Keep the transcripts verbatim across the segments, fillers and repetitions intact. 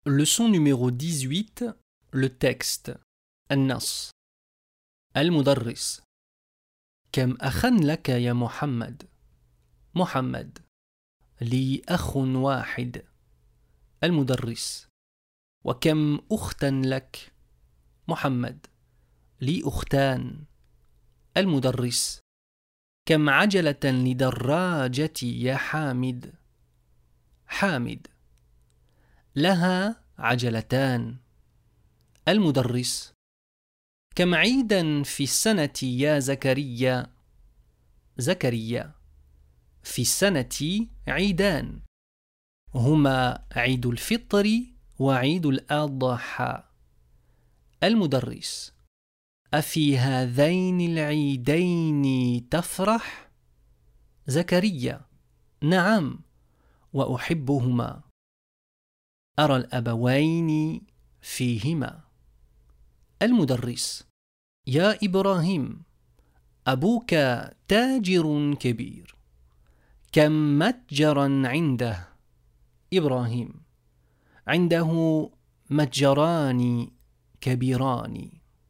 Leçon numéro dix-huit, le texte. النص. المدرس. كم أخا لك يا محمد؟ محمد. لي أخ واحد. المدرس. وكم أختا لك؟ محمد. لي أختان. المدرس. كم عجلة لدراجتي يا حامد؟ حامد. لها عجلتان. المدرس. كم عيدا في السنة يا زكريا؟ زكريا. في السنة عيدان، هما عيد الفطر وعيد الأضحى. المدرس. أفي هذين العيدين تفرح؟ زكريا. نعم، وأحبهما. أرى الأبوين فيهما. المدرس. يا إبراهيم، أبوك تاجر كبير، كم متجرا عنده؟ إبراهيم. عنده متجران كبيران.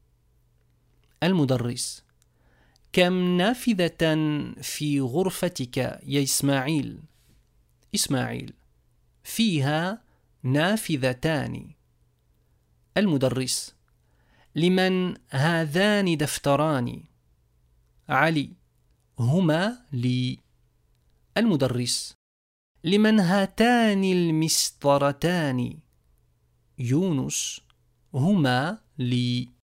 المدرس. كم نافذة في غرفتك يا إسماعيل؟ إسماعيل. فيها نافذتان. المدرس. لمن هذان دفتران؟ علي. هما لي. المدرس. لمن هاتان المسطرتان؟ يونس. هما لي.